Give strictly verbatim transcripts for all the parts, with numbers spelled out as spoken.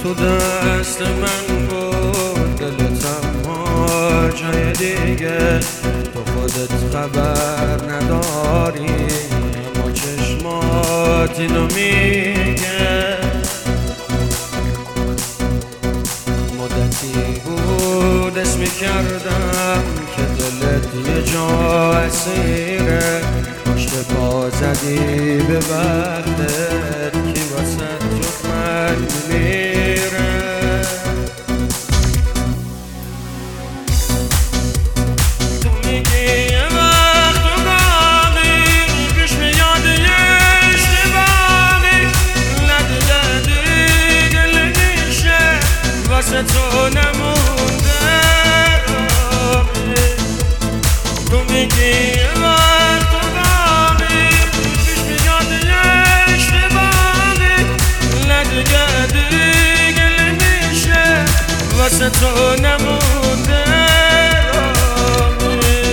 تو دست من بود، دلتم ها جای دیگه. تو خودت خبر نداری اما چشمات اینو میگه. مدتی بود اسمی کردم که دلت یه جا اسیره. پشت پا زدی به وقتت کی واسه جز من میمیره. تو میگی یه وقت تو غمی، پیش میاد یه اشتباهی. نه دیگه دیگه نمیشه واسه تو نمونده راهی. تو میگی یه وقت تو غمی، پیش میاد یه اشتباهی. نه دیگه دیگه نمیشه واسه تو نمونده راهی.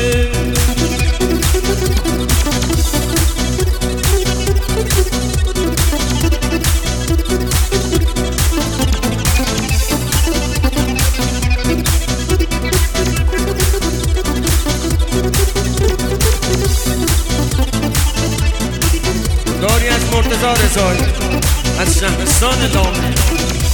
داری از مرتضی رضایی از شهرستان لامه.